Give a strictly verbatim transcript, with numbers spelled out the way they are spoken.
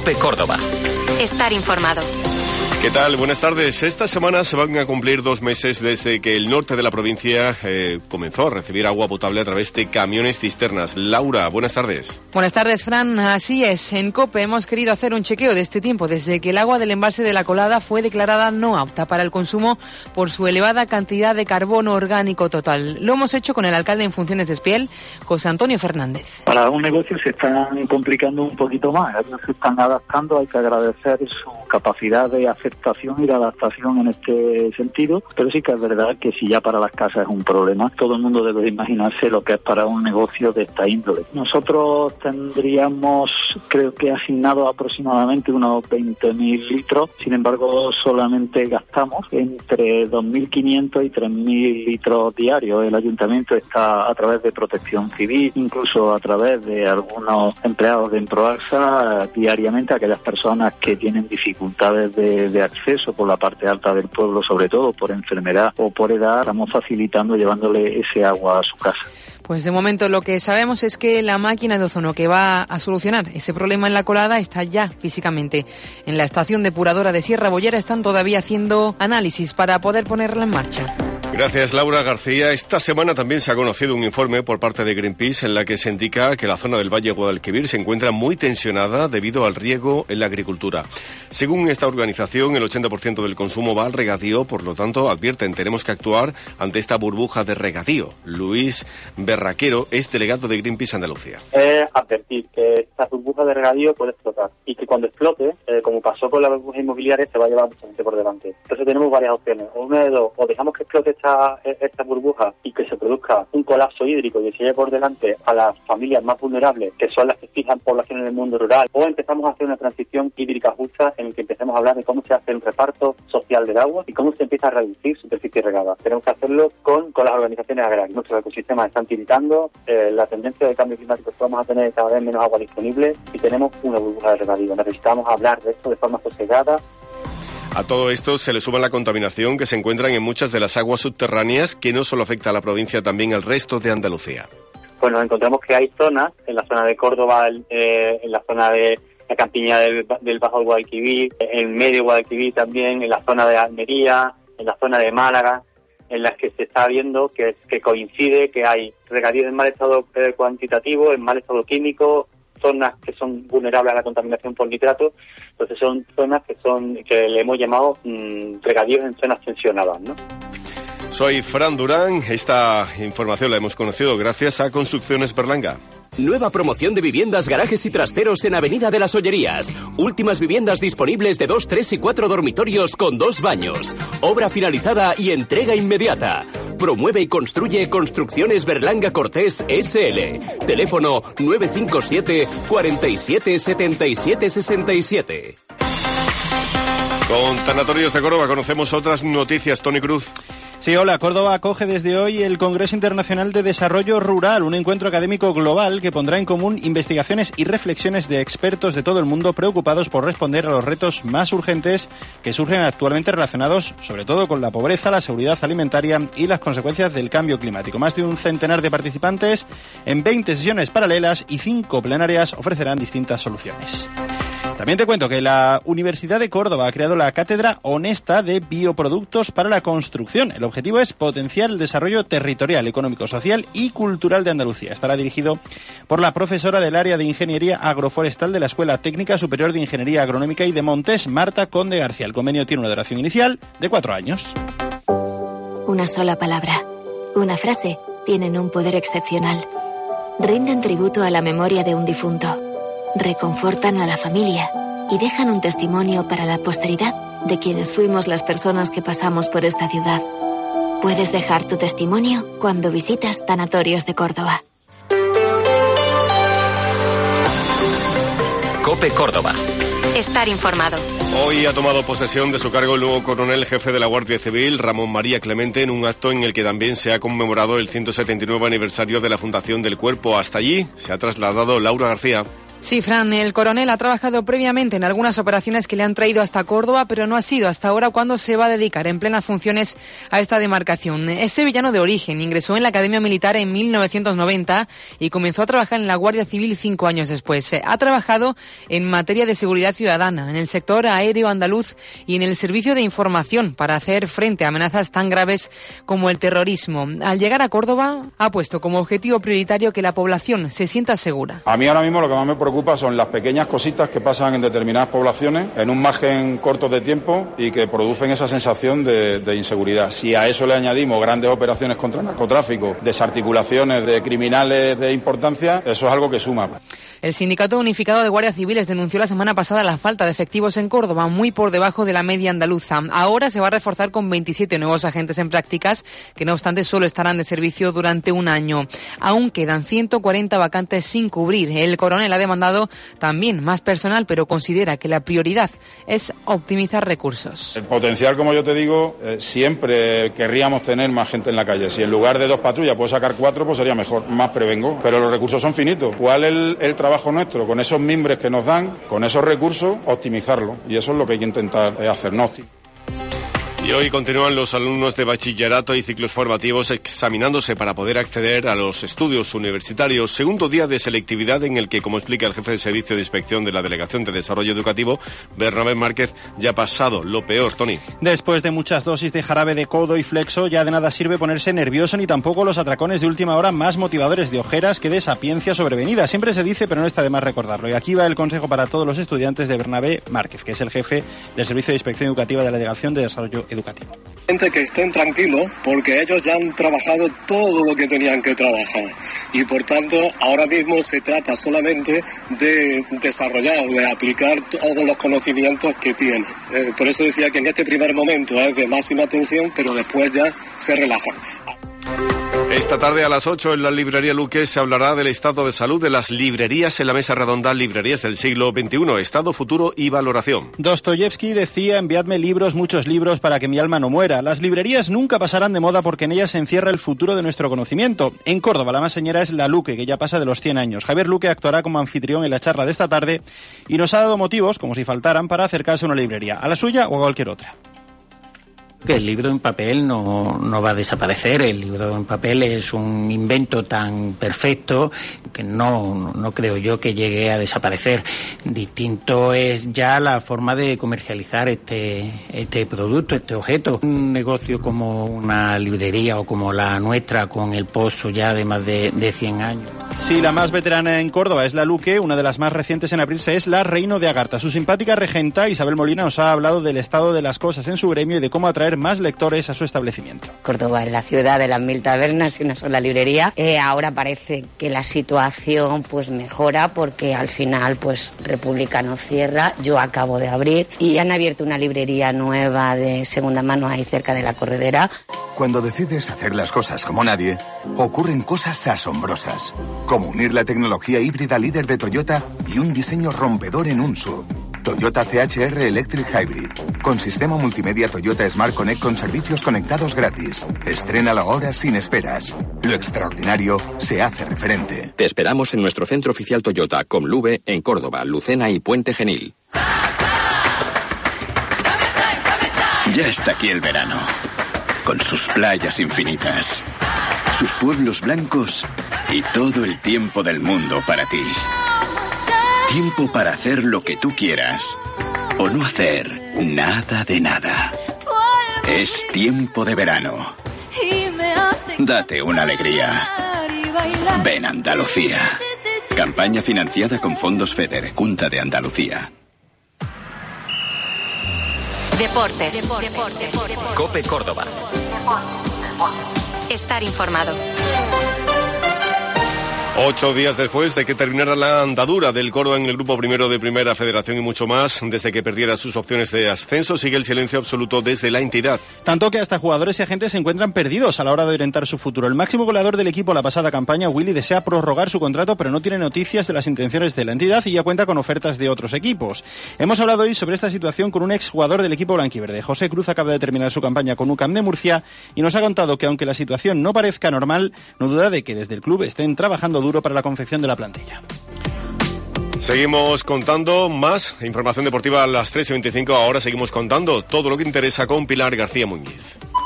COPE Córdoba. Estar informado. ¿Qué tal? Buenas tardes. Esta semana se van a cumplir dos meses desde que el norte de la provincia eh, comenzó a recibir agua potable a través de camiones cisternas. Laura, buenas tardes. Buenas tardes, Fran. Así es. En COPE hemos querido hacer un chequeo de este tiempo desde que el agua del embalse de La Colada fue declarada no apta para el consumo por su elevada cantidad de carbono orgánico total. Lo hemos hecho con el alcalde en funciones de Espiel, José Antonio Fernández. Para un negocio se están complicando un poquito más. Ellos se están adaptando. Hay que agradecer su capacidad de aceptación y de adaptación en este sentido, pero sí que es verdad que si ya para las casas es un problema, todo el mundo debe de imaginarse lo que es para un negocio de esta índole. Nosotros tendríamos, creo que asignado aproximadamente unos veinte mil litros, sin embargo solamente gastamos entre dos mil quinientos y tres mil litros diarios. El ayuntamiento está a través de Protección Civil, incluso a través de algunos empleados de Emproaxa, diariamente a aquellas personas que tienen dificultades de, de acceso por la parte alta del pueblo, sobre todo por enfermedad o por edad, estamos facilitando llevándole ese agua a su casa. Pues de momento lo que sabemos es que la máquina de ozono que va a solucionar ese problema en La Colada está ya físicamente en la estación depuradora de Sierra Bollera. Están todavía haciendo análisis para poder ponerla en marcha. Gracias, Laura García. Esta semana también se ha conocido un informe por parte de Greenpeace en la que se indica que la zona del Valle Guadalquivir se encuentra muy tensionada debido al riego en la agricultura. Según esta organización, el ochenta por ciento del consumo va al regadío, por lo tanto, advierten, tenemos que actuar ante esta burbuja de regadío. Luis Berraquero es delegado de Greenpeace Andalucía. Es advertir que esta burbuja de regadío puede explotar y que cuando explote, eh, como pasó con la burbuja inmobiliaria, se va a llevar mucha gente por delante. Entonces tenemos varias opciones. Una de dos, o dejamos que explote esta esta burbuja y que se produzca un colapso hídrico y que se lleve por delante a las familias más vulnerables, que son las que fijan población en el mundo rural, o empezamos a hacer una transición hídrica justa en la que empecemos a hablar de cómo se hace el reparto social del agua y cómo se empieza a reducir superficie regada. Tenemos que hacerlo con, con las organizaciones agrarias. Nuestros ecosistemas están tiritando, eh, la tendencia de cambio climático es que vamos a tener cada vez menos agua disponible y tenemos una burbuja de regadío. Necesitamos hablar de esto de forma sosegada. A todo esto se le suma la contaminación que se encuentra en muchas de las aguas subterráneas, que no solo afecta a la provincia, también al resto de Andalucía. Pues nos encontramos que hay zonas, en la zona de Córdoba, eh, en la zona de la campiña del, del Bajo Guadalquivir, en medio Guadalquivir también, en la zona de Almería, en la zona de Málaga, en las que se está viendo que, que coincide que hay regadíos en mal estado eh, cuantitativo, en mal estado químico, zonas que son vulnerables a la contaminación por nitratos. Entonces son zonas que son que le hemos llamado mmm, regadíos en zonas tensionadas, ¿no? Soy Fran Durán. Esta información la hemos conocido gracias a Construcciones Berlanga. Nueva promoción de viviendas, garajes y trasteros en Avenida de las Ollerías. Últimas viviendas disponibles de dos, tres y cuatro dormitorios con dos baños. Obra finalizada y entrega inmediata. Promueve y construye Construcciones Berlanga Cortés S L. Teléfono nueve cinco siete, cuatro siete, siete siete seis siete. Con Tanatorios de Córdoba conocemos otras noticias. Tony Cruz. Sí, hola. Córdoba acoge desde hoy el Congreso Internacional de Desarrollo Rural, un encuentro académico global que pondrá en común investigaciones y reflexiones de expertos de todo el mundo preocupados por responder a los retos más urgentes que surgen actualmente relacionados sobre todo con la pobreza, la seguridad alimentaria y las consecuencias del cambio climático. Más de un centenar de participantes en veinte sesiones paralelas y cinco plenarias ofrecerán distintas soluciones. También te cuento que la Universidad de Córdoba ha creado la Cátedra Honesta de Bioproductos para la Construcción. El objetivo es potenciar el desarrollo territorial, económico, social y cultural de Andalucía. Estará dirigido por la profesora del área de Ingeniería Agroforestal de la Escuela Técnica Superior de Ingeniería Agronómica y de Montes, Marta Conde García. El convenio tiene una duración inicial de cuatro años. Una sola palabra, una frase, tienen un poder excepcional. Rinden tributo a la memoria de un difunto. Reconfortan a la familia y dejan un testimonio para la posteridad de quienes fuimos las personas que pasamos por esta ciudad. Puedes dejar tu testimonio cuando visitas Tanatorios de Córdoba. COPE Córdoba. Estar informado. Hoy ha tomado posesión de su cargo el nuevo coronel jefe de la Guardia Civil, Ramón María Clemente, en un acto en el que también se ha conmemorado el ciento setenta y nueve aniversario de la fundación del cuerpo. Hasta allí se ha trasladado Laura García. Sí, Fran, el coronel ha trabajado previamente en algunas operaciones que le han traído hasta Córdoba, pero no ha sido hasta ahora cuando se va a dedicar en plenas funciones a esta demarcación. Es sevillano de origen, ingresó en la Academia Militar en mil novecientos noventa y comenzó a trabajar en la Guardia Civil cinco años después. Ha trabajado en materia de seguridad ciudadana, en el sector aéreo andaluz y en el servicio de información para hacer frente a amenazas tan graves como el terrorismo. Al llegar a Córdoba, ha puesto como objetivo prioritario que la población se sienta segura. A mí ahora mismo lo que más me preocupa son las pequeñas cositas que pasan en determinadas poblaciones en un margen corto de tiempo y que producen esa sensación de, de inseguridad. Si a eso le añadimos grandes operaciones contra el narcotráfico, desarticulaciones de criminales de importancia, eso es algo que suma. El Sindicato Unificado de Guardias Civiles denunció la semana pasada la falta de efectivos en Córdoba, muy por debajo de la media andaluza. Ahora se va a reforzar con veintisiete nuevos agentes en prácticas, que no obstante solo estarán de servicio durante un año. Aún quedan ciento cuarenta vacantes sin cubrir. El coronel ha demandado también más personal, pero considera que la prioridad es optimizar recursos. El potencial, como yo te digo, eh, siempre querríamos tener más gente en la calle. Si en lugar de dos patrullas puedo sacar cuatro, pues sería mejor, más prevengo. Pero los recursos son finitos. ¿Cuál es el, el trabajo nuestro? Con esos mimbres que nos dan, con esos recursos, optimizarlo. Y eso es lo que hay que intentar eh, hacer, ¿no? Y hoy continúan los alumnos de bachillerato y ciclos formativos examinándose para poder acceder a los estudios universitarios. Segundo día de selectividad en el que, como explica el jefe de servicio de inspección de la Delegación de Desarrollo Educativo, Bernabé Márquez, ya ha pasado lo peor. Tony. Después de muchas dosis de jarabe de codo y flexo, ya de nada sirve ponerse nervioso ni tampoco los atracones de última hora más motivadores de ojeras que de sapiencia sobrevenida. Siempre se dice, pero no está de más recordarlo. Y aquí va el consejo para todos los estudiantes de Bernabé Márquez, que es el jefe del Servicio de Inspección Educativa de la Delegación de Desarrollo Educativo. Gente que estén tranquilos porque ellos ya han trabajado todo lo que tenían que trabajar y por tanto ahora mismo se trata solamente de desarrollar, de aplicar todos los conocimientos que tienen. Eh, por eso decía que en este primer momento es de máxima tensión, pero después ya se relajan. Esta tarde a las ocho en la librería Luque se hablará del estado de salud de las librerías en la mesa redonda Librerías del siglo veintiuno, estado, futuro y valoración. Dostoyevsky decía: enviadme libros, muchos libros, para que mi alma no muera. Las librerías nunca pasarán de moda porque en ellas se encierra el futuro de nuestro conocimiento. En Córdoba la más señera es la Luque, que ya pasa de los cien años. Javier Luque actuará como anfitrión en la charla de esta tarde y nos ha dado motivos, como si faltaran, para acercarse a una librería, a la suya o a cualquier otra. Que el libro en papel no, no va a desaparecer. El libro en papel es un invento tan perfecto que no, no creo yo que llegue a desaparecer. Distinto es ya la forma de comercializar este, este producto, este objeto. Un negocio como una librería o como la nuestra, con el pozo ya de más de, de cien años. Sí, la más veterana en Córdoba es la Luque, una de las más recientes en abrirse es la Reino de Agartha. Su simpática regenta, Isabel Molina, nos ha hablado del estado de las cosas en su gremio y de cómo atraer más lectores a su establecimiento. Córdoba es la ciudad de las mil tabernas y una sola librería. Eh, ahora parece que la situación pues mejora porque al final pues República no cierra. Yo acabo de abrir y han abierto una librería nueva de segunda mano ahí cerca de la corredera. Cuando decides hacer las cosas como nadie, ocurren cosas asombrosas, como unir la tecnología híbrida líder de Toyota y un diseño rompedor en un S U V. Toyota C H R Electric Hybrid, con sistema multimedia Toyota Smart Connect con servicios conectados gratis. Estrénalo ahora sin esperas. Lo extraordinario se hace referente. Te esperamos en nuestro centro oficial Toyota, Comlube, en Córdoba, Lucena y Puente Genil. Ya está aquí el verano, con sus playas infinitas, sus pueblos blancos y todo el tiempo del mundo para ti. Tiempo para hacer lo que tú quieras o no hacer nada de nada. Es tiempo de verano. Date una alegría. Ven Andalucía. Campaña financiada con fondos FEDER, Junta de Andalucía. Deportes. Deportes. COPE Córdoba. Estar informado. Ocho días después de que terminara la andadura del Córdoba en el grupo primero de Primera Federación y mucho más, desde que perdiera sus opciones de ascenso, sigue el silencio absoluto desde la entidad. Tanto que hasta jugadores y agentes se encuentran perdidos a la hora de orientar su futuro. El máximo goleador del equipo la pasada campaña, Willy, desea prorrogar su contrato, pero no tiene noticias de las intenciones de la entidad y ya cuenta con ofertas de otros equipos. Hemos hablado hoy sobre esta situación con un exjugador del equipo blanquiverde. José Cruz acaba de terminar su campaña con U C A M de Murcia y nos ha contado que aunque la situación no parezca normal, no duda de que desde el club estén trabajando duro para la confección de la plantilla. Seguimos contando más información deportiva a las tres y veinticinco. Ahora seguimos contando todo lo que interesa con Pilar García Muñiz.